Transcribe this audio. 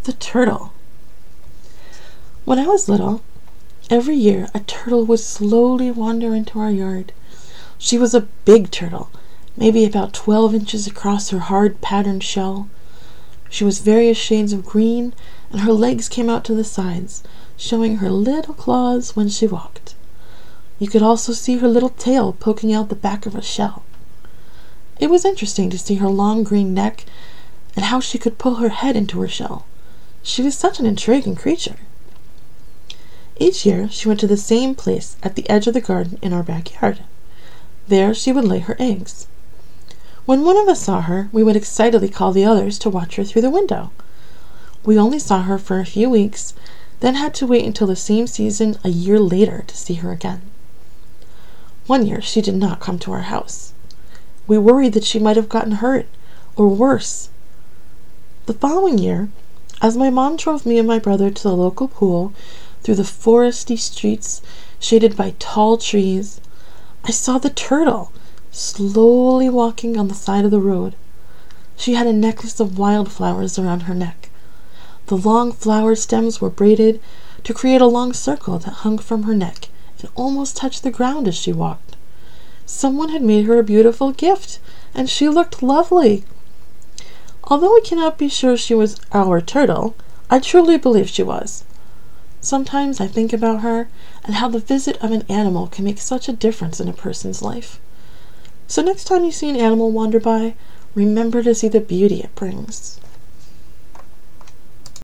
The turtle. When I was little, every year a turtle would slowly wander into our yard. She was a big turtle, maybe about 12 inches across her hard patterned shell. She was various shades of green, and her legs came out to the sides, showing her little claws when she walked. You could also see her little tail poking out the back of her shell. It was interesting to see her long green neck and how she could pull her head into her shell. She was such an intriguing creature. Each year she went to the same place at the edge of the garden in our backyard. There she would lay her eggs. When one of us saw her, we would excitedly call the others to watch her through the window. We only saw her for a few weeks, then had to wait until the same season a year later to see her again. One year she did not come to our house. We worried that she might have gotten hurt, or worse. The following year, as my mom drove me and my brother to the local pool through the foresty streets shaded by tall trees, I saw the turtle slowly walking on the side of the road. She had a necklace of wildflowers around her neck. The long flower stems were braided to create a long circle that hung from her neck and almost touched the ground as she walked. Someone had made her a beautiful gift, and she looked lovely. Although we cannot be sure she was our turtle, I truly believe she was. Sometimes I think about her and how the visit of an animal can make such a difference in a person's life. So next time you see an animal wander by, remember to see the beauty it brings.